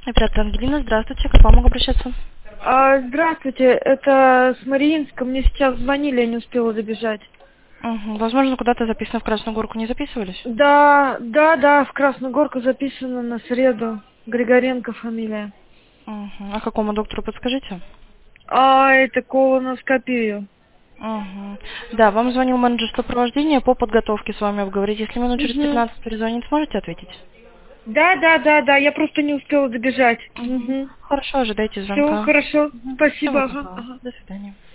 Оператор Ангелина, здравствуйте, как вам могу обращаться? Здравствуйте, это с Мариинска. Мне сейчас звонили, я не успела забежать. Возможно, куда-то записано в Красную Горку, не записывались? Да, в Красную Горку записано на среду. Григоренко фамилия. А какому доктору подскажите? Это колоноскопию. Да, вам звонил менеджер сопровождения по подготовке с вами обговорить. Если минут через Угу. 15 перезвонит, сможете ответить? Да, я просто не успела забежать. Хорошо, ожидайте Все звонка. хорошо, Всего спасибо. доброго. Ага. До свидания.